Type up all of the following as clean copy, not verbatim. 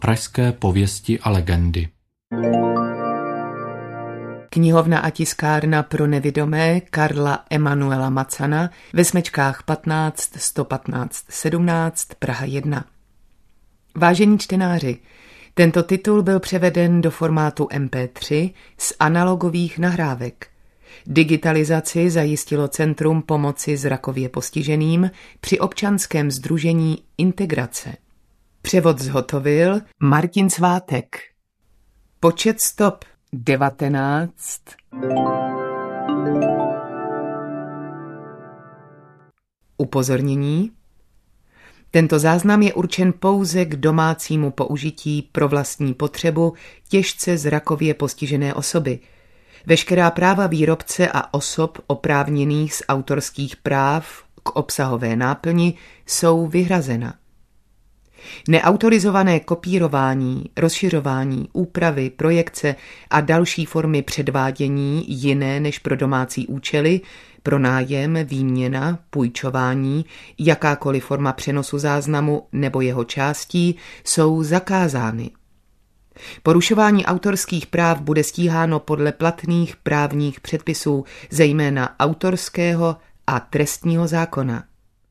Pražské pověsti a legendy. Knihovna a tiskárna pro nevidomé Karla Emanuela Macana ve Smečkách 15 115 17 Praha 1. Vážení čtenáři, tento titul byl převeden do formátu MP3 z analogových nahrávek. Digitalizaci zajistilo Centrum pomoci zrakově postiženým při občanském sdružení Integrace. Převod zhotovil Martin Svátek. Počet stop 19. Upozornění. Tento záznam je určen pouze k domácímu použití pro vlastní potřebu těžce zrakově postižené osoby. Veškerá práva výrobce a osob oprávněných z autorských práv k obsahové náplni jsou vyhrazena. Neautorizované kopírování, rozšiřování, úpravy, projekce a další formy předvádění jiné než pro domácí účely, pronájem, výměna, půjčování, jakákoliv forma přenosu záznamu nebo jeho částí jsou zakázány. Porušování autorských práv bude stíháno podle platných právních předpisů, zejména autorského a trestního zákona.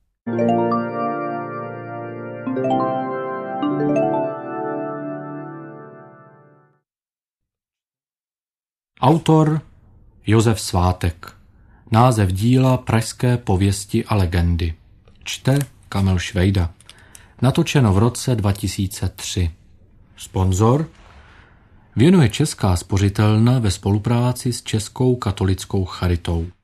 Autor Josef Svátek. Název díla Pražské pověsti a legendy. Čte Kamil Švejda. Natočeno v roce 2003. Sponzor věnuje Česká spořitelna ve spolupráci s Českou katolickou charitou.